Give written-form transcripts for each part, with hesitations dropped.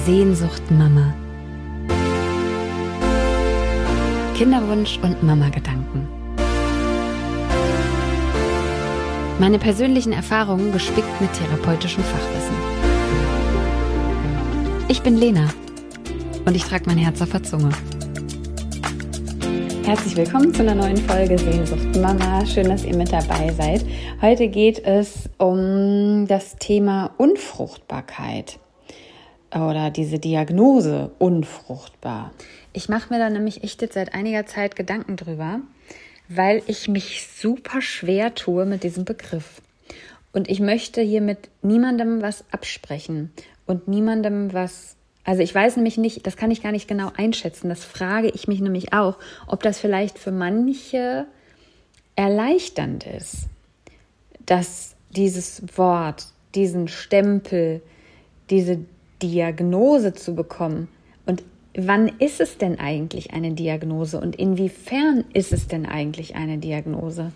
Sehnsucht Mama. Kinderwunsch und Mama-Gedanken. Meine persönlichen Erfahrungen gespickt mit therapeutischem Fachwissen. Ich bin Lena und ich trage mein Herz auf der Zunge. Herzlich willkommen zu einer neuen Folge Sehnsucht Mama. Schön, dass ihr mit dabei seid. Heute geht es um das Thema Unfruchtbarkeit oder diese Diagnose unfruchtbar. Ich mache mir da nämlich echt jetzt seit einiger Zeit Gedanken drüber, weil ich mich super schwer tue mit diesem Begriff. Und ich möchte hier mit niemandem was absprechen und niemandem was. Also ich weiß nämlich nicht, das kann ich gar nicht genau einschätzen, das frage ich mich nämlich auch, ob das vielleicht für manche erleichternd ist, dass dieses Wort, diesen Stempel, diese Diagnose zu bekommen. Und wann ist es denn eigentlich eine Diagnose und inwiefern ist es denn eigentlich eine Diagnose?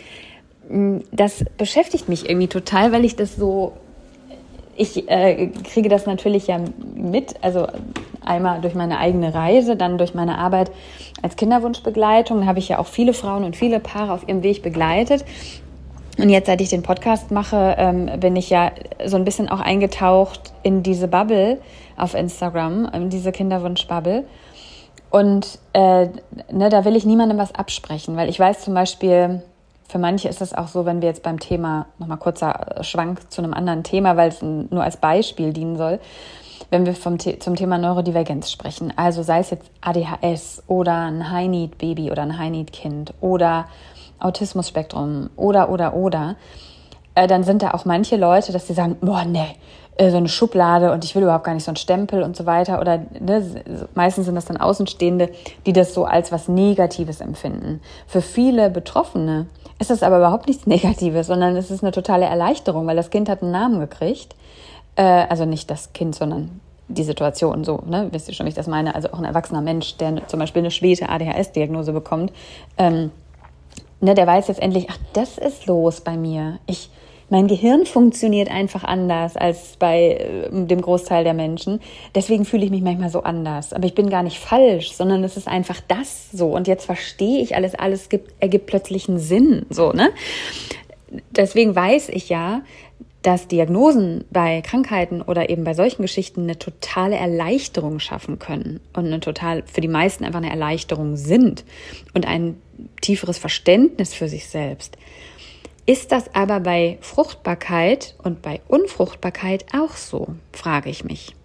Das beschäftigt mich irgendwie total, weil ich das so... Ich kriege das natürlich ja mit, also einmal durch meine eigene Reise, dann durch meine Arbeit als Kinderwunschbegleitung. Da habe ich ja auch viele Frauen und viele Paare auf ihrem Weg begleitet. Und jetzt, seit ich den Podcast mache, bin ich ja so ein bisschen auch eingetaucht in diese Bubble auf Instagram, in diese Kinderwunsch-Bubble. Und da will ich niemandem was absprechen, weil ich weiß zum Beispiel... Für manche ist es auch so, wenn wir jetzt beim Thema, nochmal kurzer Schwank zu einem anderen Thema, weil es nur als Beispiel dienen soll, wenn wir zum Thema Neurodivergenz sprechen, also sei es jetzt ADHS oder ein High-Need-Baby oder ein High-Need-Kind oder Autismus-Spektrum oder, dann sind da auch manche Leute, dass die sagen, boah, nee, so eine Schublade und ich will überhaupt gar nicht so einen Stempel und so weiter. Oder meistens sind das dann Außenstehende, die das so als was Negatives empfinden. Für viele Betroffene ist das aber überhaupt nichts Negatives, sondern es ist eine totale Erleichterung, weil das Kind hat einen Namen gekriegt. Also nicht das Kind, sondern die Situation so, ne? Wisst ihr schon, wie ich das meine? Also auch ein erwachsener Mensch, der zum Beispiel eine schwere ADHS-Diagnose bekommt, der weiß jetzt endlich, ach, das ist los bei mir. Mein Gehirn funktioniert einfach anders als bei dem Großteil der Menschen. Deswegen fühle ich mich manchmal so anders. Aber ich bin gar nicht falsch, sondern es ist einfach das so. Und jetzt verstehe ich alles ergibt plötzlich einen Sinn. So, ne? Deswegen weiß ich ja, dass Diagnosen bei Krankheiten oder eben bei solchen Geschichten eine totale Erleichterung schaffen können. Und für die meisten einfach eine Erleichterung sind. Und ein tieferes Verständnis für sich selbst. Ist das aber bei Fruchtbarkeit und bei Unfruchtbarkeit auch so, frage ich mich.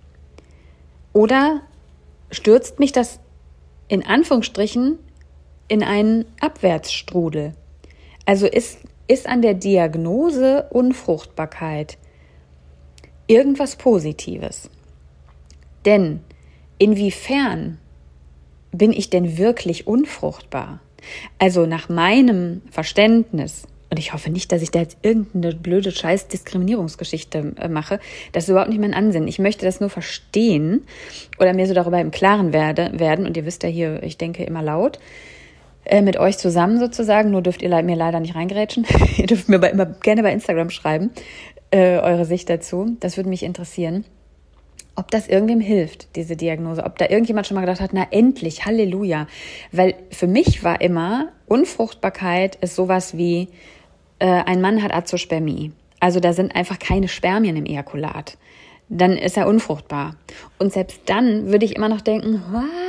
Oder stürzt mich das in Anführungsstrichen in einen Abwärtsstrudel? Also ist an der Diagnose Unfruchtbarkeit irgendwas Positives? Denn inwiefern bin ich denn wirklich unfruchtbar? Also nach meinem Verständnis, und ich hoffe nicht, dass ich da jetzt irgendeine blöde Scheiß-Diskriminierungsgeschichte mache. Das ist überhaupt nicht mein Ansinnen. Ich möchte das nur verstehen oder mir so darüber im Klaren werden. Und ihr wisst ja hier, ich denke immer laut, mit euch zusammen sozusagen. Nur dürft ihr mir leider nicht reingrätschen. Ihr dürft mir aber immer gerne bei Instagram schreiben, eure Sicht dazu. Das würde mich interessieren. Ob das irgendwem hilft, diese Diagnose. Ob da irgendjemand schon mal gedacht hat, na endlich, Halleluja. Weil für mich war immer, Unfruchtbarkeit ist sowas wie, ein Mann hat Azospermie. Also da sind einfach keine Spermien im Ejakulat. Dann ist er unfruchtbar. Und selbst dann würde ich immer noch denken,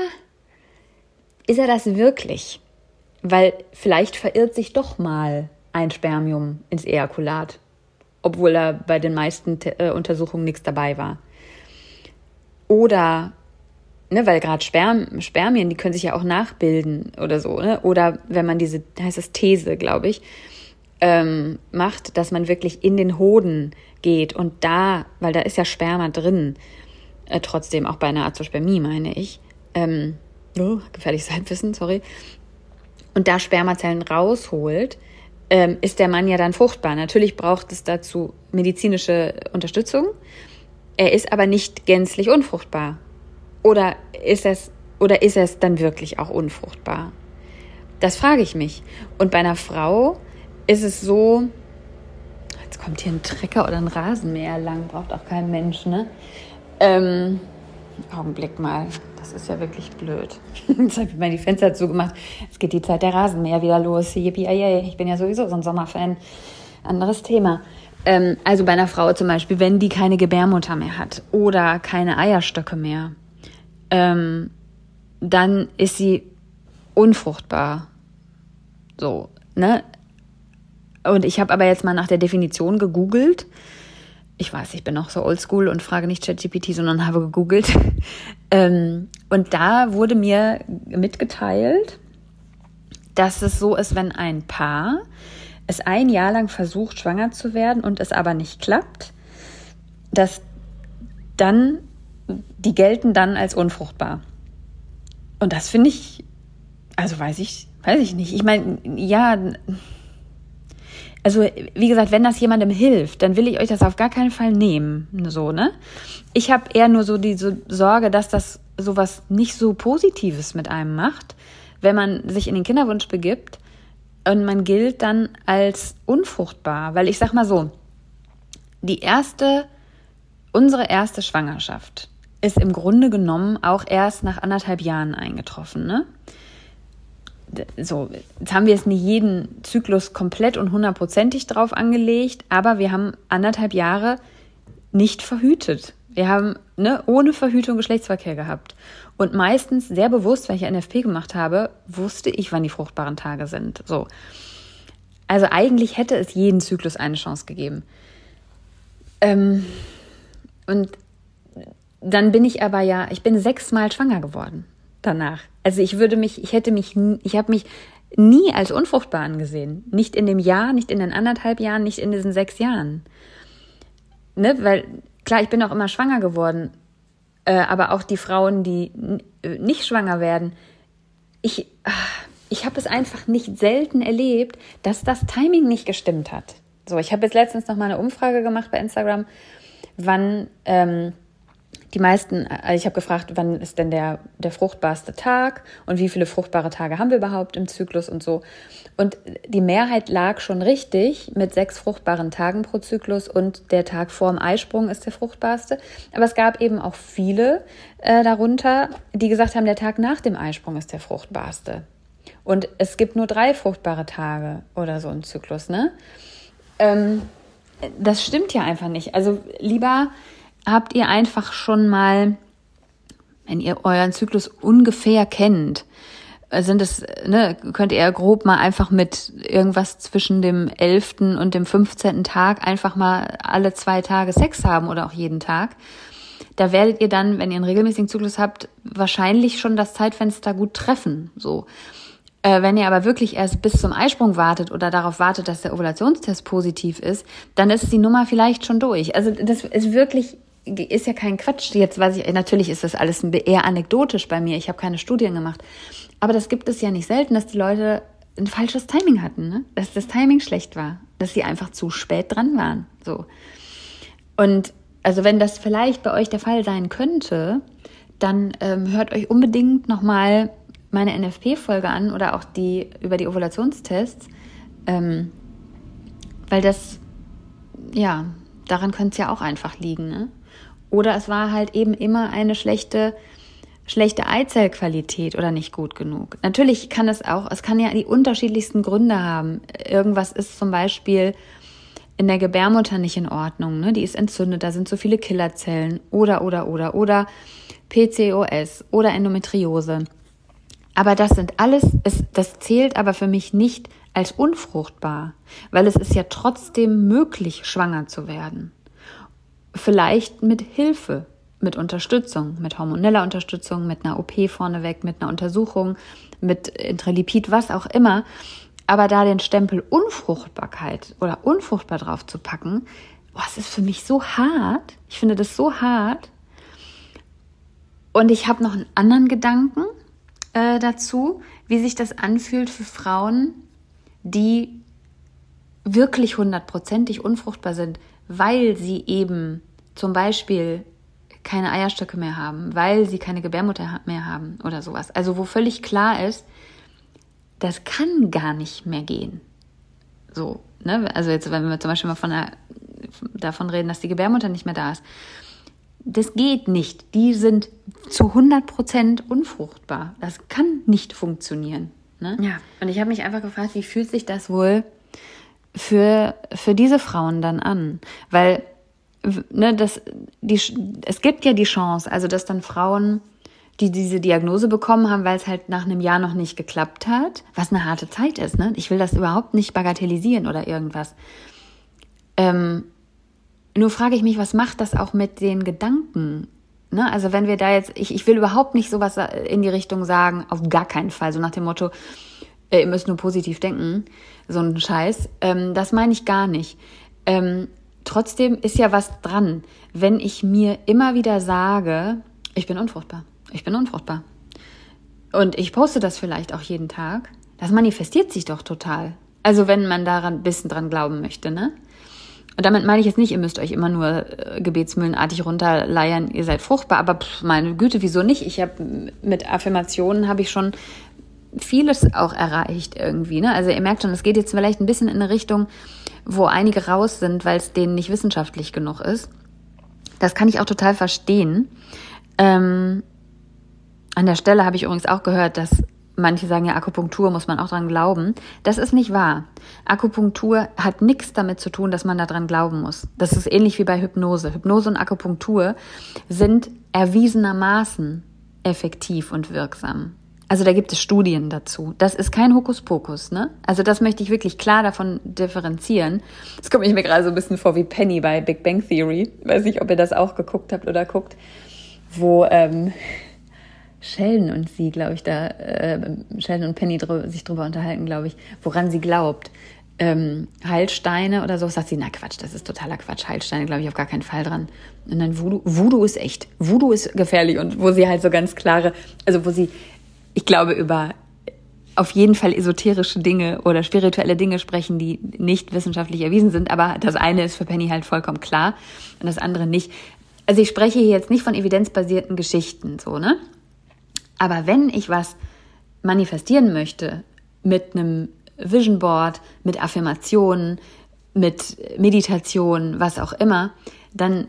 ist er das wirklich? Weil vielleicht verirrt sich doch mal ein Spermium ins Ejakulat, obwohl da bei den meisten Untersuchungen nichts dabei war. Oder, weil gerade Spermien, die können sich ja auch nachbilden oder so, ne? Oder wenn man diese, heißt das These, glaube ich, macht, dass man wirklich in den Hoden geht und da, weil da ist ja Sperma drin, trotzdem auch bei einer Azospermie, meine ich, gefährliches Halbwissen, sorry, und da Spermazellen rausholt, ist der Mann ja dann fruchtbar. Natürlich braucht es dazu medizinische Unterstützung. Er ist aber nicht gänzlich unfruchtbar. Oder ist es dann wirklich auch unfruchtbar? Das frage ich mich. Und bei einer Frau ist es so, kommt hier ein Trecker oder ein Rasenmäher lang, braucht auch kein Mensch, ne? Augenblick mal. Das ist ja wirklich blöd. Jetzt habe ich mal die Fenster zugemacht. Es geht die Zeit der Rasenmäher wieder los. Yippie, ich bin ja sowieso so ein Sommerfan. Anderes Thema. Also bei einer Frau zum Beispiel, wenn die keine Gebärmutter mehr hat oder keine Eierstöcke mehr, dann ist sie unfruchtbar. So, ne? Und ich habe aber jetzt mal nach der Definition gegoogelt. Ich weiß, ich bin noch so oldschool und frage nicht ChatGPT, sondern habe gegoogelt. Und da wurde mir mitgeteilt, dass es so ist, wenn ein Paar es ein Jahr lang versucht, schwanger zu werden und es aber nicht klappt, dass dann, die gelten dann als unfruchtbar. Und das finde ich, also weiß ich nicht. Ich meine, ja, also wie gesagt, wenn das jemandem hilft, dann will ich euch das auf gar keinen Fall nehmen, so, ne? Ich habe eher nur so diese Sorge, dass das sowas nicht so Positives mit einem macht, wenn man sich in den Kinderwunsch begibt und man gilt dann als unfruchtbar. Weil ich sag mal so, unsere erste Schwangerschaft ist im Grunde genommen auch erst nach 1,5 Jahren eingetroffen, ne? So, jetzt haben wir es nicht jeden Zyklus komplett und 100%ig drauf angelegt, aber wir haben 1,5 Jahre nicht verhütet. Wir haben ohne Verhütung Geschlechtsverkehr gehabt. Und meistens sehr bewusst, weil ich NFP gemacht habe, wusste ich, wann die fruchtbaren Tage sind. So. Also eigentlich hätte es jeden Zyklus eine Chance gegeben. Und dann bin ich aber ich bin 6-mal schwanger geworden danach. Also ich habe mich nie als unfruchtbar angesehen. Nicht in dem Jahr, nicht in den 1,5 Jahren, nicht in diesen 6 Jahren. Ne? Weil, klar, ich bin auch immer schwanger geworden. Aber auch die Frauen, die nicht schwanger werden, ich habe es einfach nicht selten erlebt, dass das Timing nicht gestimmt hat. So, ich habe jetzt letztens noch mal eine Umfrage gemacht bei Instagram, wann die meisten, also ich habe gefragt, wann ist denn der fruchtbarste Tag und wie viele fruchtbare Tage haben wir überhaupt im Zyklus und so. Und die Mehrheit lag schon richtig mit 6 fruchtbaren Tagen pro Zyklus und der Tag vor dem Eisprung ist der fruchtbarste. Aber es gab eben auch viele darunter, die gesagt haben, der Tag nach dem Eisprung ist der fruchtbarste. Und es gibt nur 3 fruchtbare Tage oder so im Zyklus, ne? Das stimmt ja einfach nicht. Also lieber habt ihr einfach schon mal, wenn ihr euren Zyklus ungefähr kennt, könnt ihr grob mal einfach mit irgendwas zwischen dem 11. und dem 15. Tag einfach mal alle 2 Tage Sex haben oder auch jeden Tag. Da werdet ihr dann, wenn ihr einen regelmäßigen Zyklus habt, wahrscheinlich schon das Zeitfenster gut treffen, so. Wenn ihr aber wirklich erst bis zum Eisprung wartet oder darauf wartet, dass der Ovulationstest positiv ist, dann ist die Nummer vielleicht schon durch. Also das ist ja kein Quatsch. Jetzt natürlich ist das alles eher anekdotisch bei mir. Ich habe keine Studien gemacht. Aber das gibt es ja nicht selten, dass die Leute ein falsches Timing hatten, ne? Dass das Timing schlecht war, dass sie einfach zu spät dran waren. So. Und also wenn das vielleicht bei euch der Fall sein könnte, dann hört euch unbedingt nochmal meine NFP-Folge an oder auch die über die Ovulationstests, weil das, ja, daran könnte es ja auch einfach liegen, ne? Oder es war halt eben immer eine schlechte Eizellqualität oder nicht gut genug. Natürlich kann es kann ja die unterschiedlichsten Gründe haben. Irgendwas ist zum Beispiel in der Gebärmutter nicht in Ordnung, ne? Die ist entzündet, da sind so viele Killerzellen oder PCOS oder Endometriose. Aber das sind alles, das zählt aber für mich nicht als unfruchtbar, weil es ist ja trotzdem möglich, schwanger zu werden. Vielleicht mit Hilfe, mit Unterstützung, mit hormoneller Unterstützung, mit einer OP vorneweg, mit einer Untersuchung, mit Intralipid, was auch immer. Aber da den Stempel Unfruchtbarkeit oder unfruchtbar drauf zu packen, es ist für mich so hart. Ich finde das so hart. Und ich habe noch einen anderen Gedanken dazu, wie sich das anfühlt für Frauen, die wirklich 100%ig unfruchtbar sind, weil sie eben zum Beispiel keine Eierstöcke mehr haben, weil sie keine Gebärmutter mehr haben oder sowas. Also wo völlig klar ist, das kann gar nicht mehr gehen. So, ne? Also jetzt, wenn wir zum Beispiel mal davon reden, dass die Gebärmutter nicht mehr da ist. Das geht nicht. Die sind zu 100% unfruchtbar. Das kann nicht funktionieren. Ne? Ja, und ich habe mich einfach gefragt, wie fühlt sich das wohl für diese Frauen dann an? Weil es gibt ja die Chance, also dass dann Frauen, die diese Diagnose bekommen haben, weil es halt nach einem Jahr noch nicht geklappt hat, was eine harte Zeit ist. Ne? Ich will das überhaupt nicht bagatellisieren oder irgendwas. Nur frage ich mich, was macht das auch mit den Gedanken? Ne? Also wenn wir da jetzt, ich will überhaupt nicht sowas in die Richtung sagen, auf gar keinen Fall, so nach dem Motto, ihr müsst nur positiv denken, so ein Scheiß. Das meine ich gar nicht. Trotzdem ist ja was dran, wenn ich mir immer wieder sage, ich bin unfruchtbar. Und ich poste das vielleicht auch jeden Tag. Das manifestiert sich doch total. Also wenn man daran ein bisschen dran glauben möchte, ne? Und damit meine ich jetzt nicht, ihr müsst euch immer nur gebetsmühlenartig runterleiern, ihr seid fruchtbar, aber meine Güte, wieso nicht? Mit Affirmationen habe ich schon vieles auch erreicht irgendwie, ne? Also ihr merkt schon, es geht jetzt vielleicht ein bisschen in eine Richtung, wo einige raus sind, weil es denen nicht wissenschaftlich genug ist. Das kann ich auch total verstehen. An der Stelle habe ich übrigens auch gehört, dass manche sagen, ja, Akupunktur muss man auch dran glauben. Das ist nicht wahr. Akupunktur hat nichts damit zu tun, dass man da dran glauben muss. Das ist ähnlich wie bei Hypnose. Hypnose und Akupunktur sind erwiesenermaßen effektiv und wirksam. Also da gibt es Studien dazu. Das ist kein Hokuspokus, ne? Also das möchte ich wirklich klar davon differenzieren. Das kommt mir gerade so ein bisschen vor wie Penny bei Big Bang Theory. Ich weiß nicht, ob ihr das auch geguckt habt oder guckt, wo Sheldon und sie, glaube ich, Sheldon und Penny sich drüber unterhalten, glaube ich, woran sie glaubt. Heilsteine oder so, sagt sie, na Quatsch, das ist totaler Quatsch. Heilsteine glaube ich auf gar keinen Fall dran. Und dann Voodoo ist echt. Voodoo ist gefährlich. Und wo sie halt so ganz klare, also wo sie, ich glaube, über auf jeden Fall esoterische Dinge oder spirituelle Dinge sprechen, die nicht wissenschaftlich erwiesen sind. Aber das eine ist für Penny halt vollkommen klar und das andere nicht. Also ich spreche hier jetzt nicht von evidenzbasierten Geschichten, so, ne? Aber wenn ich was manifestieren möchte mit einem Vision Board, mit Affirmationen, mit Meditation, was auch immer, dann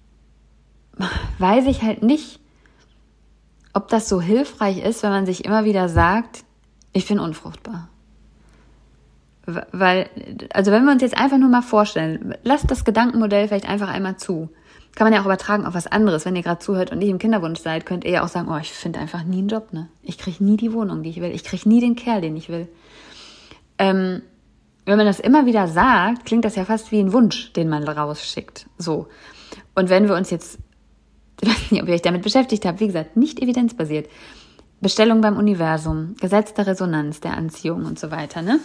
weiß ich halt nicht, ob das so hilfreich ist, wenn man sich immer wieder sagt, ich bin unfruchtbar. Weil, also wenn wir uns jetzt einfach nur mal vorstellen, lasst das Gedankenmodell vielleicht einfach einmal zu. Kann man ja auch übertragen auf was anderes. Wenn ihr gerade zuhört und nicht im Kinderwunsch seid, könnt ihr ja auch sagen, oh, ich finde einfach nie einen Job, ne? Ich kriege nie die Wohnung, die ich will. Ich kriege nie den Kerl, den ich will. Wenn man das immer wieder sagt, klingt das ja fast wie ein Wunsch, den man rausschickt. So. Und wenn wir uns jetzt, ich weiß nicht, ob ihr euch damit beschäftigt habt, wie gesagt, nicht evidenzbasiert. Bestellung beim Universum, Gesetz der Resonanz, der Anziehung und so weiter, ne?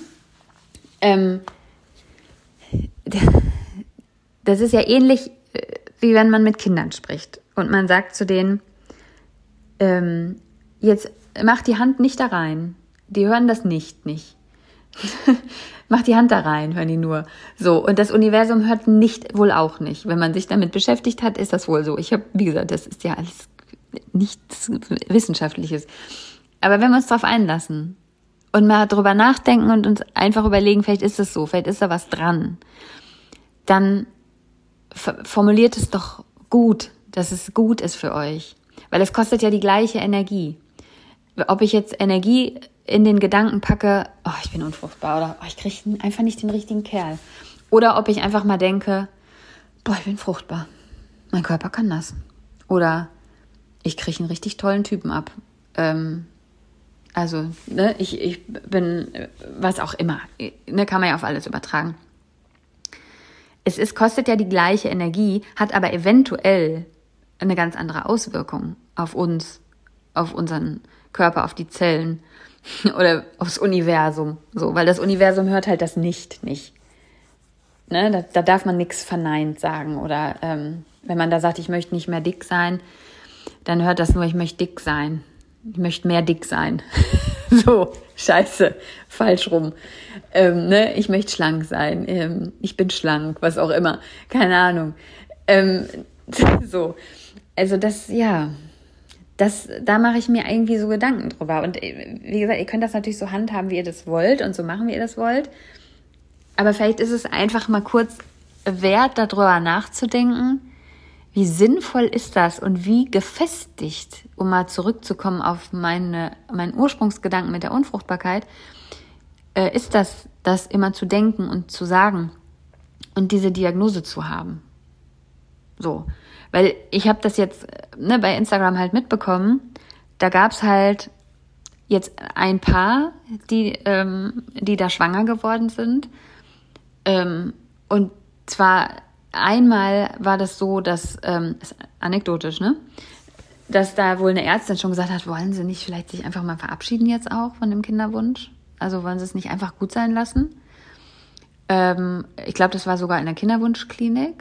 Das ist ja ähnlich, wie wenn man mit Kindern spricht und man sagt zu denen, jetzt mach die Hand nicht da rein. Die hören das nicht. Mach die Hand da rein, hören die nur. So, und das Universum hört nicht, wohl auch nicht. Wenn man sich damit beschäftigt hat, ist das wohl so. Wie gesagt, das ist ja alles nichts Wissenschaftliches. Aber wenn wir uns darauf einlassen und mal drüber nachdenken und uns einfach überlegen, vielleicht ist es so, vielleicht ist da was dran, dann formuliert es doch gut, dass es gut ist für euch. Weil es kostet ja die gleiche Energie. Ob ich jetzt Energie in den Gedanken packe, oh, ich bin unfruchtbar oder oh, ich kriege einfach nicht den richtigen Kerl. Oder ob ich einfach mal denke, boah, ich bin fruchtbar. Mein Körper kann das. Oder ich kriege einen richtig tollen Typen ab. Also, ne, ich bin, was auch immer. Ne, kann man ja auf alles übertragen. Kostet ja die gleiche Energie, hat aber eventuell eine ganz andere Auswirkung auf uns, auf unseren Körper, auf die Zellen oder aufs Universum. So, weil das Universum hört halt das nicht. Ne, da darf man nichts verneint sagen. Oder wenn man da sagt, ich möchte nicht mehr dick sein, dann hört das nur, ich möchte dick sein. Ich möchte mehr dick sein. So, scheiße, falsch rum. Ne? Ich möchte schlank sein. Ich bin schlank, was auch immer. Keine Ahnung. So, also da mache ich mir irgendwie so Gedanken drüber. Und wie gesagt, ihr könnt das natürlich so handhaben, wie ihr das wollt und so machen, wie ihr das wollt. Aber vielleicht ist es einfach mal kurz wert, darüber nachzudenken, wie sinnvoll ist das und wie gefestigt, um mal zurückzukommen auf meinen Ursprungsgedanken mit der Unfruchtbarkeit, ist das immer zu denken und zu sagen und diese Diagnose zu haben. So, weil ich habe das jetzt bei Instagram halt mitbekommen, da gab es halt jetzt ein Paar, die da schwanger geworden sind. Und zwar einmal war das so, dass, ist anekdotisch, dass da wohl eine Ärztin schon gesagt hat, wollen Sie nicht vielleicht sich einfach mal verabschieden jetzt auch von dem Kinderwunsch? Also wollen Sie es nicht einfach gut sein lassen? Ich glaube, das war sogar in der Kinderwunschklinik.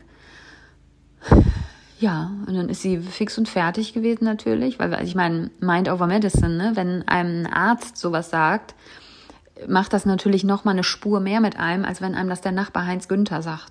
Ja, und dann ist sie fix und fertig gewesen natürlich, weil ich meine, Mind over Medicine, wenn einem ein Arzt sowas sagt, macht das natürlich nochmal eine Spur mehr mit einem, als wenn einem das der Nachbar Heinz Günther sagt,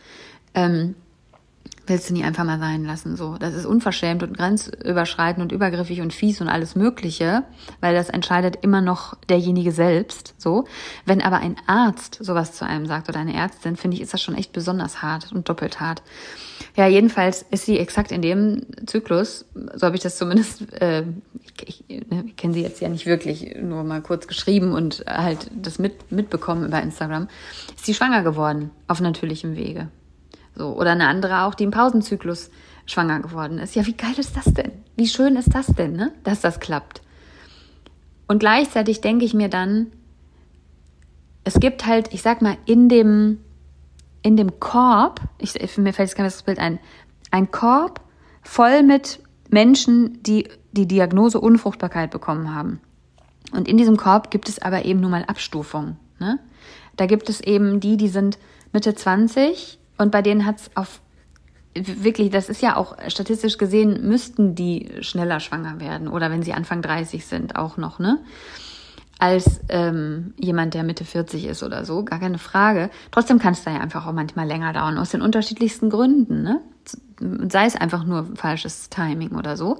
willst du nie einfach mal sein lassen, so. Das ist unverschämt und grenzüberschreitend und übergriffig und fies und alles Mögliche, weil das entscheidet immer noch derjenige selbst, so. Wenn aber ein Arzt sowas zu einem sagt oder eine Ärztin, finde ich, ist das schon echt besonders hart und doppelt hart. Ja, jedenfalls ist sie exakt in dem Zyklus, so habe ich das zumindest, ich kenne sie jetzt ja nicht wirklich, nur mal kurz geschrieben und halt das mitbekommen über Instagram, ist sie schwanger geworden, auf natürlichem Wege. So, oder eine andere auch, die im Pausenzyklus schwanger geworden ist. Ja, wie geil ist das denn? Wie schön ist das denn, dass das klappt? Und gleichzeitig denke ich mir dann, es gibt halt, ich sag mal, in dem Korb, mir fällt jetzt kein besseres Bild ein Korb voll mit Menschen, die die Diagnose Unfruchtbarkeit bekommen haben. Und in diesem Korb gibt es aber eben nun mal Abstufungen. Da gibt es eben die sind Mitte 20 und bei denen hat es wirklich, das ist ja auch statistisch gesehen, müssten die schneller schwanger werden oder wenn sie Anfang 30 sind auch noch, als jemand, der Mitte 40 ist oder so, gar keine Frage. Trotzdem kann es da ja einfach auch manchmal länger dauern, aus den unterschiedlichsten Gründen, sei es einfach nur falsches Timing oder so.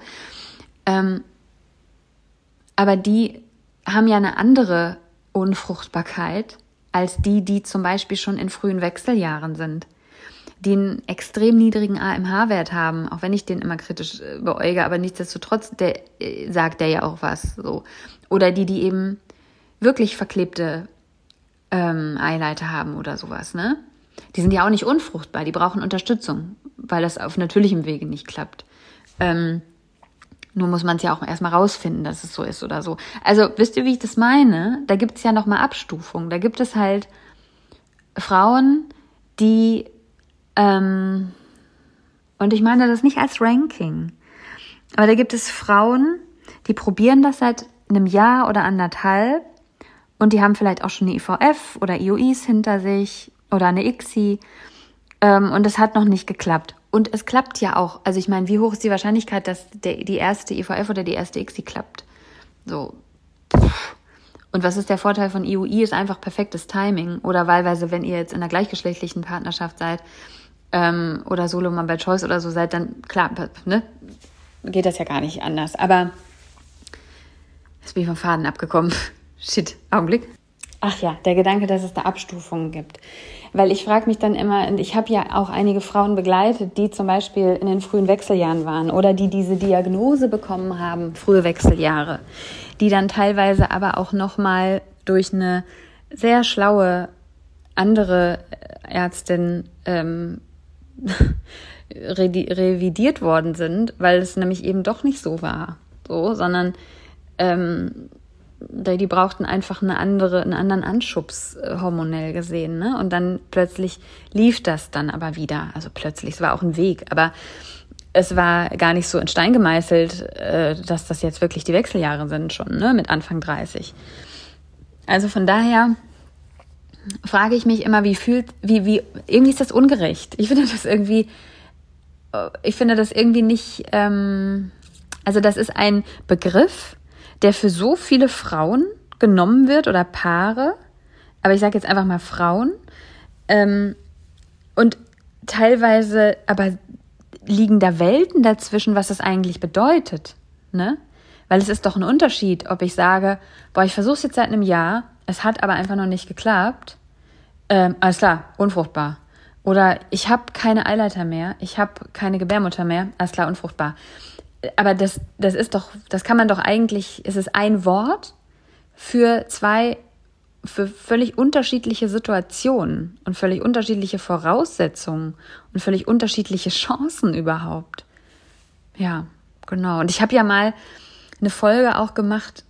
Aber die haben ja eine andere Unfruchtbarkeit als die zum Beispiel schon in frühen Wechseljahren sind, die einen extrem niedrigen AMH-Wert haben, auch wenn ich den immer kritisch beäuge, aber nichtsdestotrotz sagt der ja auch was. So. Oder die eben wirklich verklebte Eileiter haben oder sowas, Die sind ja auch nicht unfruchtbar, die brauchen Unterstützung, weil das auf natürlichem Wege nicht klappt. Nur muss man es ja auch erstmal rausfinden, dass es so ist oder so. Also wisst ihr, wie ich das meine? Da gibt es ja nochmal Abstufungen. Da gibt es halt Frauen, die und ich meine das nicht als Ranking, aber da gibt es Frauen, die probieren das seit einem Jahr oder anderthalb und die haben vielleicht auch schon eine IVF oder IUIs hinter sich oder eine ICSI und es hat noch nicht geklappt. Und es klappt ja auch. Also ich meine, wie hoch ist die Wahrscheinlichkeit, dass die erste IVF oder die erste ICSI klappt? So. Und was ist der Vorteil von IUI? Ist einfach perfektes Timing. Oder wahlweise, wenn ihr jetzt in einer gleichgeschlechtlichen Partnerschaft seid oder Solo-Mom by Choice oder so seid, dann klar, geht das ja gar nicht anders. Aber jetzt bin ich vom Faden abgekommen. Shit, Augenblick. Ach ja, der Gedanke, dass es da Abstufungen gibt. Weil ich frage mich dann immer, und ich habe ja auch einige Frauen begleitet, die zum Beispiel in den frühen Wechseljahren waren oder die diese Diagnose bekommen haben, frühe Wechseljahre, die dann teilweise aber auch nochmal durch eine sehr schlaue andere Ärztin revidiert worden sind, weil es nämlich eben doch nicht so war, sondern die brauchten einfach einen anderen Anschubs hormonell gesehen, Und dann plötzlich lief das dann aber wieder. Also plötzlich, es war auch ein Weg, aber es war gar nicht so in Stein gemeißelt, dass das jetzt wirklich die Wechseljahre sind schon, mit Anfang 30. Also von daher frage ich mich immer, wie irgendwie ist das ungerecht. Ich finde das irgendwie nicht, also das ist ein Begriff, der für so viele Frauen genommen wird oder Paare, aber ich sage jetzt einfach mal Frauen, und teilweise aber liegen da Welten dazwischen, was das eigentlich bedeutet, Weil es ist doch ein Unterschied, ob ich sage, ich versuche es jetzt seit einem Jahr, es hat aber einfach noch nicht geklappt, alles klar, unfruchtbar. Oder ich habe keine Eileiter mehr, ich habe keine Gebärmutter mehr, alles klar, unfruchtbar. Aber das kann man doch eigentlich, es ist ein Wort für völlig unterschiedliche Situationen und völlig unterschiedliche Voraussetzungen und völlig unterschiedliche Chancen überhaupt. Ja, genau. Und ich habe ja mal eine Folge auch gemacht,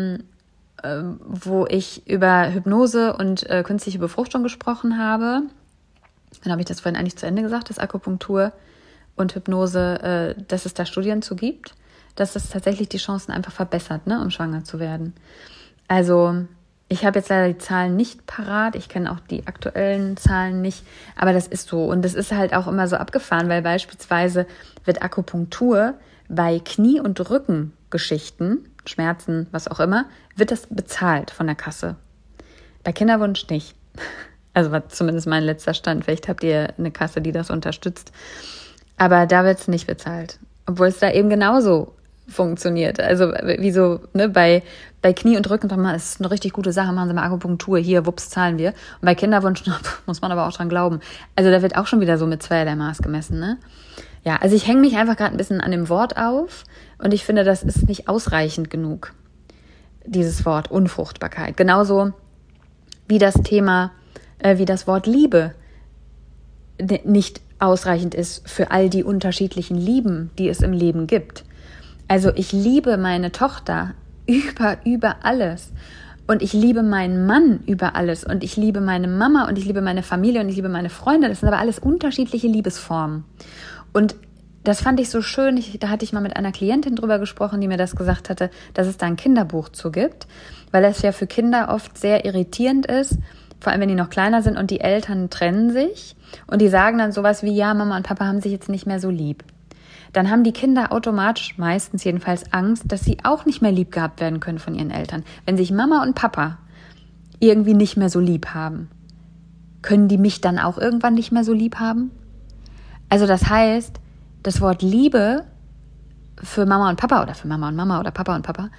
wo ich über Hypnose und künstliche Befruchtung gesprochen habe. Dann habe ich das vorhin eigentlich zu Ende gesagt, dass Akupunktur und Hypnose, dass es da Studien zu gibt, dass das tatsächlich die Chancen einfach verbessert, ne, um schwanger zu werden. Also ich habe jetzt leider die Zahlen nicht parat, ich kenne auch die aktuellen Zahlen nicht, aber das ist so. Und das ist halt auch immer so abgefahren, weil beispielsweise wird Akupunktur bei Knie- und Rückengeschichten, Schmerzen, was auch immer, wird das bezahlt von der Kasse. Bei Kinderwunsch nicht. Also war zumindest mein letzter Stand. Vielleicht habt ihr eine Kasse, die das unterstützt. Aber da wird es nicht bezahlt. Obwohl es da eben genauso funktioniert. Also wie so, ne, bei Knie und Rücken, doch mal, ist eine richtig gute Sache, machen Sie mal Akupunktur, hier, wups, zahlen wir. Und bei Kinderwunsch, muss man aber auch dran glauben. Also da wird auch schon wieder so mit zweierlei Maß gemessen, ne? Ja, also ich hänge mich einfach gerade ein bisschen an dem Wort auf und ich finde, das ist nicht ausreichend genug, dieses Wort Unfruchtbarkeit. Genauso wie das Thema, wie das Wort Liebe nicht ausreichend ist für all die unterschiedlichen Lieben, die es im Leben gibt. Also ich liebe meine Tochter über alles und ich liebe meinen Mann über alles und ich liebe meine Mama und ich liebe meine Familie und ich liebe meine Freunde. Das sind aber alles unterschiedliche Liebesformen. Und das fand ich so schön. Da hatte ich mal mit einer Klientin drüber gesprochen, die mir das gesagt hatte, dass es da ein Kinderbuch zu gibt, weil das ja für Kinder oft sehr irritierend ist, vor allem wenn die noch kleiner sind und die Eltern trennen sich und die sagen dann sowas wie, ja, Mama und Papa haben sich jetzt nicht mehr so lieb. Dann haben die Kinder automatisch, meistens jedenfalls, Angst, dass sie auch nicht mehr lieb gehabt werden können von ihren Eltern. Wenn sich Mama und Papa irgendwie nicht mehr so lieb haben, können die mich dann auch irgendwann nicht mehr so lieb haben? Also das heißt, das Wort Liebe für Mama und Papa oder für Mama und Mama oder Papa und Papa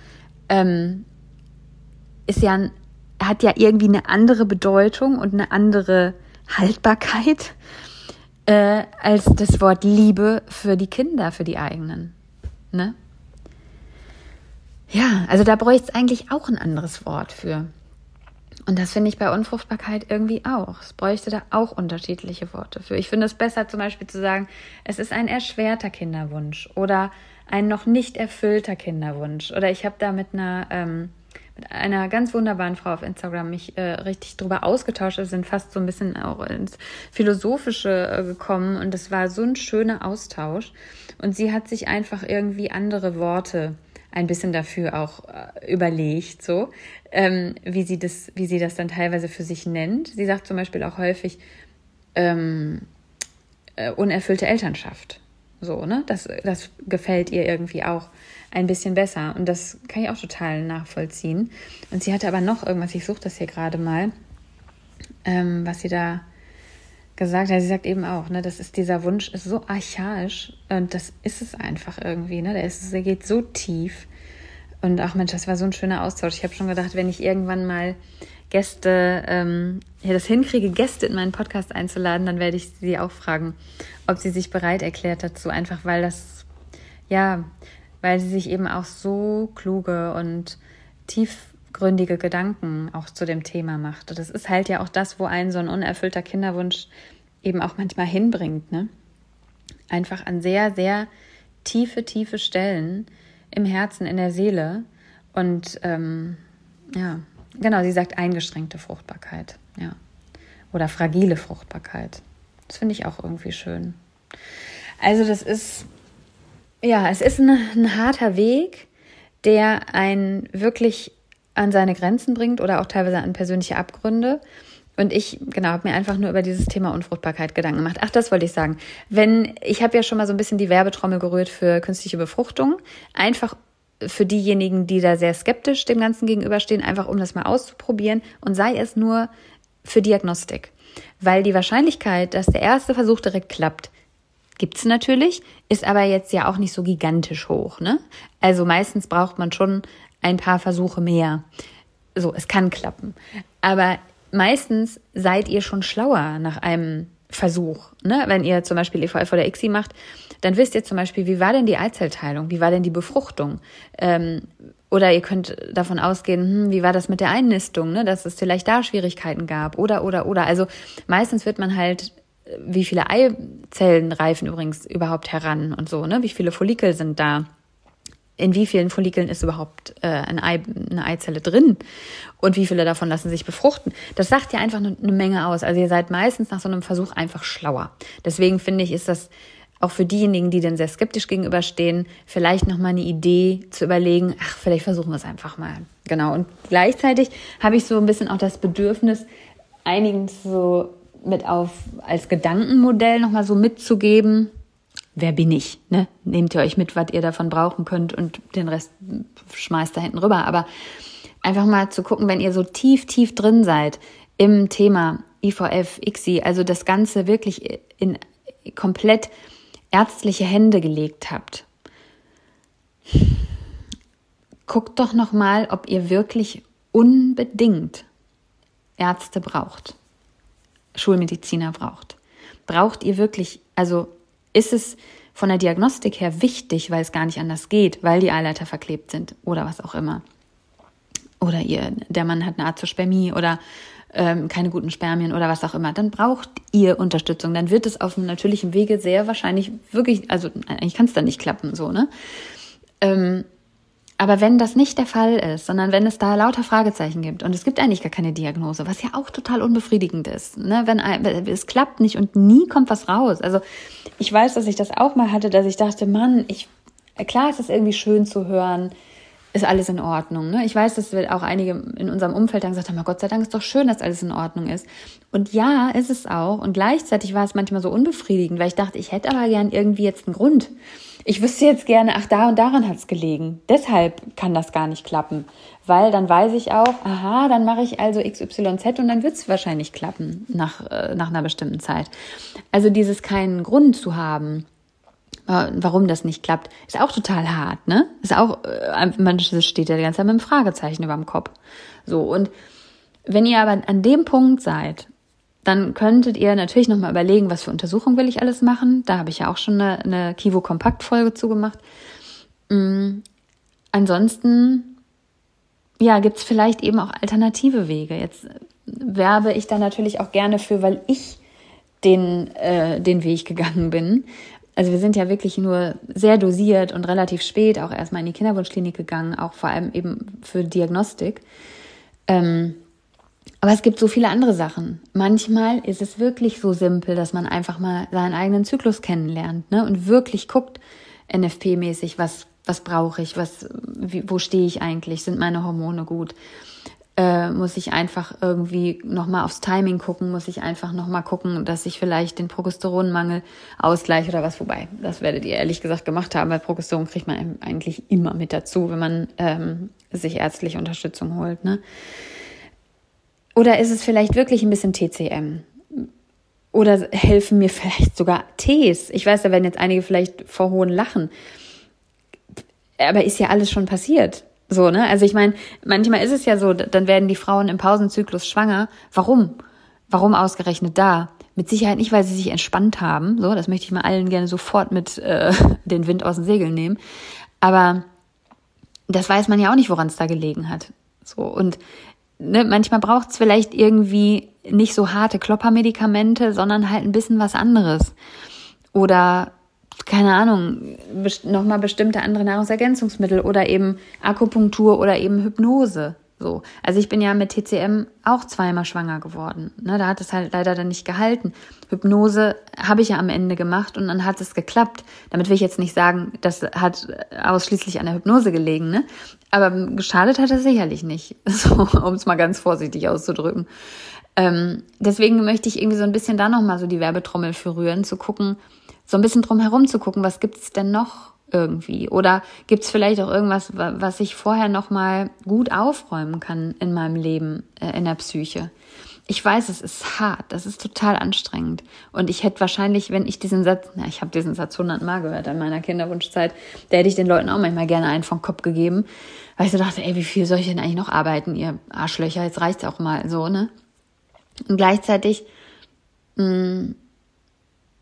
hat ja irgendwie eine andere Bedeutung und eine andere Haltbarkeit als das Wort Liebe für die Kinder, für die eigenen. Ne? Ja, also da bräuchte es eigentlich auch ein anderes Wort für. Und das finde ich bei Unfruchtbarkeit irgendwie auch. Es bräuchte da auch unterschiedliche Worte für. Ich finde es besser zum Beispiel zu sagen, es ist ein erschwerter Kinderwunsch oder ein noch nicht erfüllter Kinderwunsch. Oder ich habe da mit einer ganz wunderbaren Frau auf Instagram mich richtig drüber ausgetauscht. Wir sind fast so ein bisschen auch ins Philosophische gekommen und es war so ein schöner Austausch. Und sie hat sich einfach irgendwie andere Worte ein bisschen dafür auch überlegt, so wie sie das dann teilweise für sich nennt. Sie sagt zum Beispiel auch häufig unerfüllte Elternschaft. So, ne? Das gefällt ihr irgendwie auch ein bisschen besser. Und das kann ich auch total nachvollziehen. Und sie hatte aber noch irgendwas, ich suche das hier gerade mal, was sie da gesagt hat. Sie sagt eben auch, ne, dieser Wunsch ist so archaisch und das ist es einfach irgendwie, ne? Der geht so tief. Und ach Mensch, das war so ein schöner Austausch. Ich habe schon gedacht, wenn ich irgendwann mal Gäste, das hinkriege, Gäste in meinen Podcast einzuladen, dann werde ich sie auch fragen, ob sie sich bereit erklärt dazu, einfach weil sie sich eben auch so kluge und tiefgründige Gedanken auch zu dem Thema macht. Und das ist halt ja auch das, wo einen so ein unerfüllter Kinderwunsch eben auch manchmal hinbringt, ne? Einfach an sehr, sehr tiefe Stellen im Herzen, in der Seele. Und genau, sie sagt eingeschränkte Fruchtbarkeit, ja. Oder fragile Fruchtbarkeit. Das finde ich auch irgendwie schön. Also das ist, ja, es ist ein harter Weg, der einen wirklich an seine Grenzen bringt oder auch teilweise an persönliche Abgründe. Und ich, habe mir einfach nur über dieses Thema Unfruchtbarkeit Gedanken gemacht. Ach, das wollte ich sagen. Ich habe ja schon mal so ein bisschen die Werbetrommel gerührt für künstliche Befruchtung. Einfach für diejenigen, die da sehr skeptisch dem Ganzen gegenüberstehen, einfach um das mal auszuprobieren und sei es nur für Diagnostik. Weil die Wahrscheinlichkeit, dass der erste Versuch direkt klappt, gibt es natürlich, ist aber jetzt ja auch nicht so gigantisch hoch, ne? Also meistens braucht man schon ein paar Versuche mehr. So, es kann klappen. Aber meistens seid ihr schon schlauer nach einem Versuch, ne? Wenn ihr zum Beispiel IVF oder ICSI macht, dann wisst ihr zum Beispiel, wie war denn die Eizellteilung, wie war denn die Befruchtung? Oder ihr könnt davon ausgehen, wie war das mit der Einnistung, ne? Dass es vielleicht da Schwierigkeiten gab oder. Also meistens wird man halt, wie viele Eizellen reifen übrigens überhaupt heran und so, ne? Wie viele Follikel sind da? In wie vielen Follikeln ist überhaupt eine Eizelle drin und wie viele davon lassen sich befruchten. Das sagt ja einfach eine Menge aus. Also ihr seid meistens nach so einem Versuch einfach schlauer. Deswegen finde ich, ist das auch für diejenigen, die dann sehr skeptisch gegenüberstehen, vielleicht nochmal eine Idee zu überlegen, vielleicht versuchen wir es einfach mal. Genau. Und gleichzeitig habe ich so ein bisschen auch das Bedürfnis, einigen so mit als Gedankenmodell nochmal so mitzugeben, wer bin ich? Ne? Nehmt ihr euch mit, was ihr davon brauchen könnt und den Rest schmeißt da hinten rüber. Aber einfach mal zu gucken, wenn ihr so tief drin seid im Thema IVF, ICSI, also das Ganze wirklich in komplett ärztliche Hände gelegt habt. Guckt doch nochmal, ob ihr wirklich unbedingt Ärzte braucht, Schulmediziner braucht. Braucht ihr wirklich, also ist es von der Diagnostik her wichtig, weil es gar nicht anders geht, weil die Eileiter verklebt sind oder was auch immer. Oder der Mann hat eine Azospermie oder keine guten Spermien oder was auch immer. Dann braucht ihr Unterstützung. Dann wird es auf einem natürlichen Wege sehr wahrscheinlich wirklich, also eigentlich kann es dann nicht klappen, so, ne? Aber wenn das nicht der Fall ist, sondern wenn es da lauter Fragezeichen gibt und es gibt eigentlich gar keine Diagnose, was ja auch total unbefriedigend ist, ne? Wenn es klappt nicht und nie kommt was raus. Also ich weiß, dass ich das auch mal hatte, dass ich dachte, Mann, klar ist es irgendwie schön zu hören, ist alles in Ordnung. Ne? Ich weiß, dass wir auch einige in unserem Umfeld dann gesagt haben, Gott sei Dank ist doch schön, dass alles in Ordnung ist. Und ja, ist es auch. Und gleichzeitig war es manchmal so unbefriedigend, weil ich dachte, ich hätte aber gern irgendwie jetzt einen Grund. Ich wüsste jetzt gerne, da und daran hat es gelegen. Deshalb kann das gar nicht klappen. Weil dann weiß ich auch, dann mache ich also XYZ und dann wird es wahrscheinlich klappen nach einer bestimmten Zeit. Also dieses keinen Grund zu haben, warum das nicht klappt, ist auch total hart, ne? Ist auch, manches steht ja die ganze Zeit mit einem Fragezeichen über dem Kopf. So, und wenn ihr aber an dem Punkt seid, dann könntet ihr natürlich nochmal überlegen, was für Untersuchungen will ich alles machen. Da habe ich ja auch schon eine Kivo-Kompakt-Folge zugemacht. Ansonsten, ja, gibt's vielleicht eben auch alternative Wege. Jetzt werbe ich da natürlich auch gerne für, weil ich den Weg gegangen bin. Also wir sind ja wirklich nur sehr dosiert und relativ spät auch erstmal in die Kinderwunschklinik gegangen, auch vor allem eben für Diagnostik. Aber es gibt so viele andere Sachen. Manchmal ist es wirklich so simpel, dass man einfach mal seinen eigenen Zyklus kennenlernt, ne? Und wirklich guckt, NFP-mäßig, was brauche ich, wo stehe ich eigentlich, sind meine Hormone gut? Muss ich einfach irgendwie nochmal aufs Timing gucken, muss ich einfach nochmal gucken, dass ich vielleicht den Progesteronmangel ausgleiche oder was, wobei, das werdet ihr ehrlich gesagt gemacht haben, weil Progesteron kriegt man eigentlich immer mit dazu, wenn man sich ärztliche Unterstützung holt, ne? Oder ist es vielleicht wirklich ein bisschen TCM? Oder helfen mir vielleicht sogar Tees? Ich weiß, da werden jetzt einige vielleicht vor hohen lachen. Aber ist ja alles schon passiert. So, ne? Also ich meine, manchmal ist es ja so, dann werden die Frauen im Pausenzyklus schwanger. Warum? Warum ausgerechnet da? Mit Sicherheit nicht, weil sie sich entspannt haben. So, das möchte ich mal allen gerne sofort mit den Wind aus den Segeln nehmen. Aber das weiß man ja auch nicht, woran es da gelegen hat. So, und ne, manchmal braucht es vielleicht irgendwie nicht so harte Kloppermedikamente, sondern halt ein bisschen was anderes. Oder, keine Ahnung, nochmal bestimmte andere Nahrungsergänzungsmittel oder eben Akupunktur oder eben Hypnose. So. Also ich bin ja mit TCM auch zweimal schwanger geworden. Ne, da hat es halt leider dann nicht gehalten. Hypnose habe ich ja am Ende gemacht und dann hat es geklappt. Damit will ich jetzt nicht sagen, das hat ausschließlich an der Hypnose gelegen, ne? Aber geschadet hat es sicherlich nicht, so, um es mal ganz vorsichtig auszudrücken. Deswegen möchte ich irgendwie so ein bisschen da nochmal so die Werbetrommel für rühren, zu gucken, so ein bisschen drum herum zu gucken, was gibt's denn noch irgendwie? Oder gibt's vielleicht auch irgendwas, was ich vorher nochmal gut aufräumen kann in meinem Leben, in der Psyche? Ich weiß, es ist hart, das ist total anstrengend. Und ich hätte wahrscheinlich, wenn ich diesen Satz, ich habe diesen Satz 100-mal gehört an meiner Kinderwunschzeit, da hätte ich den Leuten auch manchmal gerne einen vom Kopf gegeben, weil ich so dachte, wie viel soll ich denn eigentlich noch arbeiten, ihr Arschlöcher, jetzt reicht's auch mal so, ne? Und gleichzeitig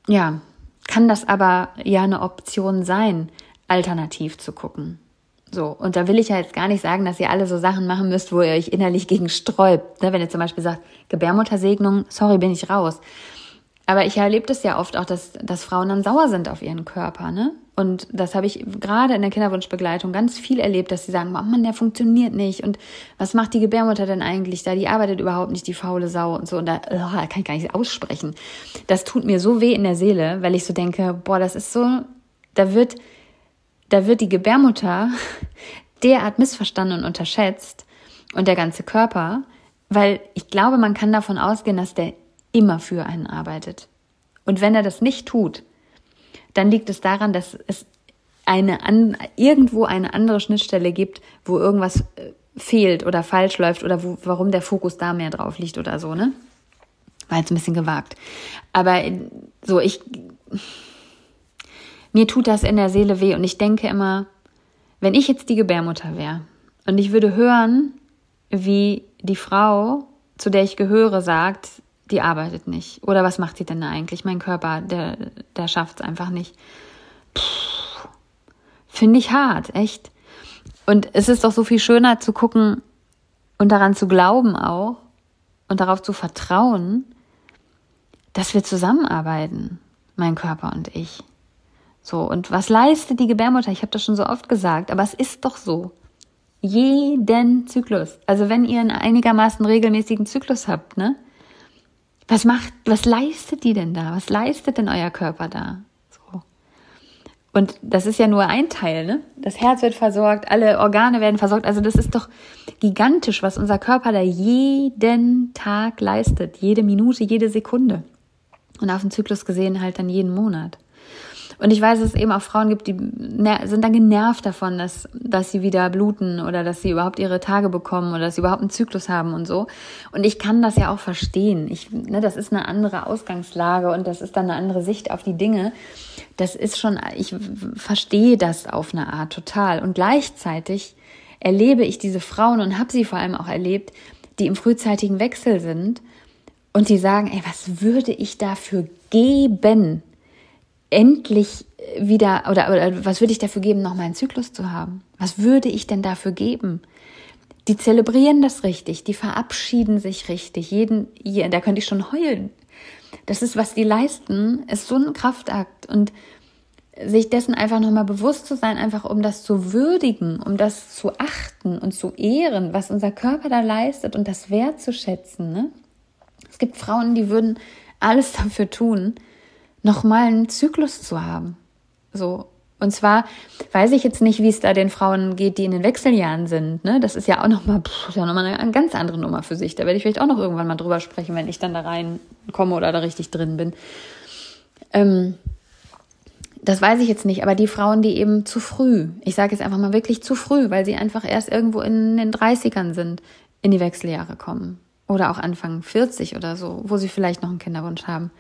ja, kann das aber ja eine Option sein, alternativ zu gucken. So, und da will ich ja jetzt gar nicht sagen, dass ihr alle so Sachen machen müsst, wo ihr euch innerlich gegen sträubt. Ne? Wenn ihr zum Beispiel sagt, Gebärmuttersegnung, sorry, bin ich raus. Aber ich erlebe das ja oft auch, dass Frauen dann sauer sind auf ihren Körper. Ne? Und das habe ich gerade in der Kinderwunschbegleitung ganz viel erlebt, dass sie sagen, oh Mann, der funktioniert nicht. Und was macht die Gebärmutter denn eigentlich da? Die arbeitet überhaupt nicht, die faule Sau und so. Und da kann ich gar nicht aussprechen. Das tut mir so weh in der Seele, weil ich so denke, boah, das ist so, da wird die Gebärmutter derart missverstanden und unterschätzt und der ganze Körper, weil ich glaube, man kann davon ausgehen, dass der immer für einen arbeitet. Und wenn er das nicht tut, dann liegt es daran, dass es irgendwo eine andere Schnittstelle gibt, wo irgendwas fehlt oder falsch läuft oder warum der Fokus da mehr drauf liegt oder so, ne? War jetzt ein bisschen gewagt. Aber so, mir tut das in der Seele weh und ich denke immer, wenn ich jetzt die Gebärmutter wäre und ich würde hören, wie die Frau, zu der ich gehöre, sagt, die arbeitet nicht. Oder was macht sie denn da eigentlich? Mein Körper, der schafft es einfach nicht. Finde ich hart, echt. Und es ist doch so viel schöner zu gucken und daran zu glauben auch und darauf zu vertrauen, dass wir zusammenarbeiten, mein Körper und ich. So, und was leistet die Gebärmutter? Ich habe das schon so oft gesagt, aber es ist doch so. Jeden Zyklus. Also wenn ihr einen einigermaßen regelmäßigen Zyklus habt, ne? Was leistet die denn da? Was leistet denn euer Körper da? So. Und das ist ja nur ein Teil, ne? Das Herz wird versorgt, alle Organe werden versorgt. Also das ist doch gigantisch, was unser Körper da jeden Tag leistet. Jede Minute, jede Sekunde. Und auf den Zyklus gesehen halt dann jeden Monat. Und ich weiß, dass es eben auch Frauen gibt, die sind dann genervt davon, dass sie wieder bluten oder dass sie überhaupt ihre Tage bekommen oder dass sie überhaupt einen Zyklus haben und so. Und ich kann das ja auch verstehen. Das ist eine andere Ausgangslage und das ist dann eine andere Sicht auf die Dinge. Ich verstehe das auf eine Art total. Und gleichzeitig erlebe ich diese Frauen und habe sie vor allem auch erlebt, die im frühzeitigen Wechsel sind und die sagen, ey, was würde ich dafür geben, endlich wieder, oder was würde ich dafür geben, noch mal einen Zyklus zu haben? Was würde ich denn dafür geben? Die zelebrieren das richtig, die verabschieden sich richtig. Da könnte ich schon heulen. Das ist, was die leisten, ist so ein Kraftakt. Und sich dessen einfach nochmal bewusst zu sein, einfach um das zu würdigen, um das zu achten und zu ehren, was unser Körper da leistet und das wertzuschätzen. Ne? Es gibt Frauen, die würden alles dafür tun, nochmal einen Zyklus zu haben. So. Und zwar weiß ich jetzt nicht, wie es da den Frauen geht, die in den Wechseljahren sind. Ne? Das ist ja auch nochmal eine ganz andere Nummer für sich. Da werde ich vielleicht auch noch irgendwann mal drüber sprechen, wenn ich dann da reinkomme oder da richtig drin bin. Das weiß ich jetzt nicht. Aber die Frauen, die eben zu früh, ich sage jetzt einfach mal wirklich zu früh, weil sie einfach erst irgendwo in den 30ern sind, in die Wechseljahre kommen. Oder auch Anfang 40 oder so, wo sie vielleicht noch einen Kinderwunsch haben.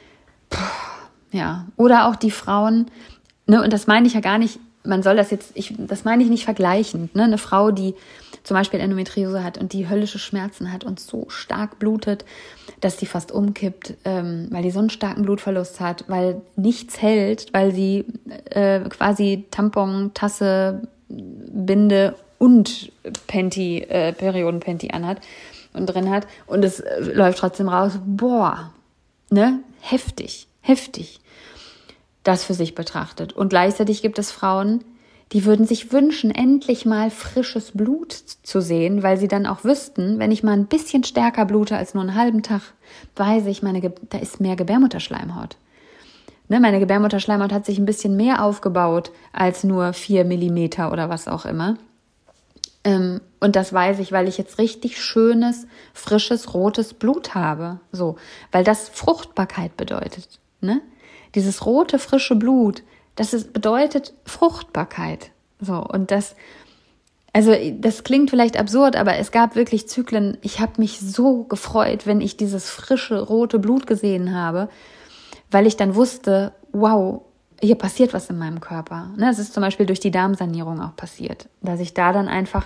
Ja, oder auch die Frauen, ne, und das meine ich ja gar nicht, das meine ich nicht vergleichend, ne, eine Frau, die zum Beispiel Endometriose hat und die höllische Schmerzen hat und so stark blutet, dass sie fast umkippt, weil die so einen starken Blutverlust hat, weil nichts hält, weil sie quasi Tampon, Tasse, Binde und Periodenpanty anhat und drin hat und es läuft trotzdem raus, boah, ne, heftig, das für sich betrachtet. Und gleichzeitig gibt es Frauen, die würden sich wünschen, endlich mal frisches Blut zu sehen, weil sie dann auch wüssten, wenn ich mal ein bisschen stärker blute als nur einen halben Tag, weiß ich, da ist mehr Gebärmutterschleimhaut. Ne, meine Gebärmutterschleimhaut hat sich ein bisschen mehr aufgebaut als nur 4 Millimeter oder was auch immer. Und das weiß ich, weil ich jetzt richtig schönes, frisches, rotes Blut habe. So, weil das Fruchtbarkeit bedeutet. Ne? Dieses rote, frische Blut, bedeutet Fruchtbarkeit. So, und das klingt vielleicht absurd, aber es gab wirklich Zyklen, ich habe mich so gefreut, wenn ich dieses frische, rote Blut gesehen habe, weil ich dann wusste, wow, hier passiert was in meinem Körper. Ne, es ist zum Beispiel durch die Darmsanierung auch passiert, dass ich da dann einfach,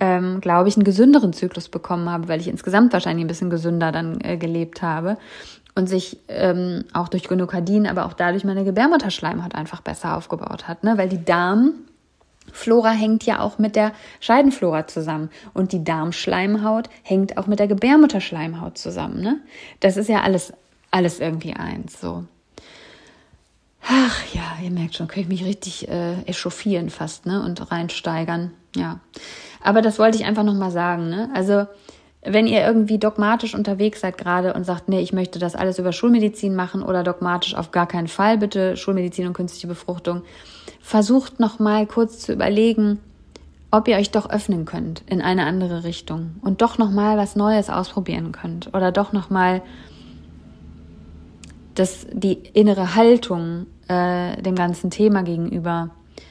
glaube ich, einen gesünderen Zyklus bekommen habe, weil ich insgesamt wahrscheinlich ein bisschen gesünder dann gelebt habe. und sich auch durch Gynokardien, aber auch dadurch meine Gebärmutterschleimhaut einfach besser aufgebaut hat, ne? Weil die Darmflora hängt ja auch mit der Scheidenflora zusammen und die Darmschleimhaut hängt auch mit der Gebärmutterschleimhaut zusammen, ne? Das ist ja alles irgendwie eins, so. Ach ja, ihr merkt schon, kann ich mich richtig echauffieren fast, ne? Und reinsteigern, ja. Aber das wollte ich einfach nochmal sagen, ne? Also wenn ihr irgendwie dogmatisch unterwegs seid gerade und sagt, nee, ich möchte das alles über Schulmedizin machen oder dogmatisch auf gar keinen Fall, bitte Schulmedizin und künstliche Befruchtung, versucht nochmal kurz zu überlegen, ob ihr euch doch öffnen könnt in eine andere Richtung und doch nochmal was Neues ausprobieren könnt oder doch nochmal die innere Haltung dem ganzen Thema gegenüber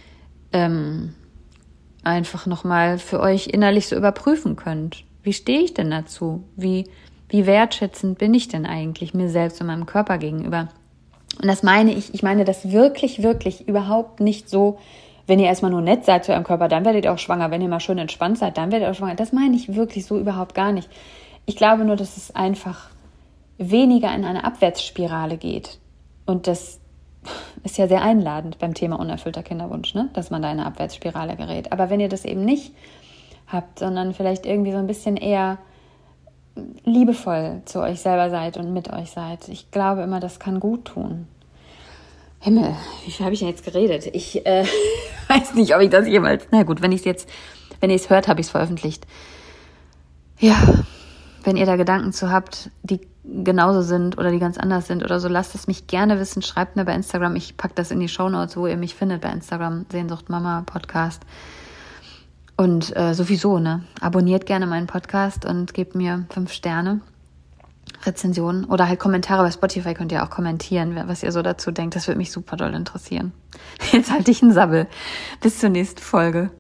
einfach nochmal für euch innerlich so überprüfen könnt. Wie stehe ich denn dazu? Wie wertschätzend bin ich denn eigentlich mir selbst und meinem Körper gegenüber? Und das meine ich meine das wirklich, wirklich überhaupt nicht so, wenn ihr erstmal nur nett seid zu eurem Körper, dann werdet ihr auch schwanger. Wenn ihr mal schön entspannt seid, dann werdet ihr auch schwanger. Das meine ich wirklich so überhaupt gar nicht. Ich glaube nur, dass es einfach weniger in eine Abwärtsspirale geht. Und das ist ja sehr einladend beim Thema unerfüllter Kinderwunsch, ne? Dass man da in eine Abwärtsspirale gerät. Aber wenn ihr das eben nicht habt, sondern vielleicht irgendwie so ein bisschen eher liebevoll zu euch selber seid und mit euch seid. Ich glaube immer, das kann gut tun. Himmel, wie viel habe ich denn jetzt geredet? Ich weiß nicht, ob ich das jemals... Na gut, wenn ihr es hört, habe ich es veröffentlicht. Ja, wenn ihr da Gedanken zu habt, die genauso sind oder die ganz anders sind oder so, lasst es mich gerne wissen. Schreibt mir bei Instagram. Ich packe das in die Shownotes, wo ihr mich findet bei Instagram. Sehnsucht Mama Podcast. Und sowieso, ne? Abonniert gerne meinen Podcast und gebt mir 5 Sterne, Rezensionen oder halt Kommentare bei Spotify könnt ihr auch kommentieren, was ihr so dazu denkt. Das würde mich super doll interessieren. Jetzt halte ich einen Sabbel. Bis zur nächsten Folge.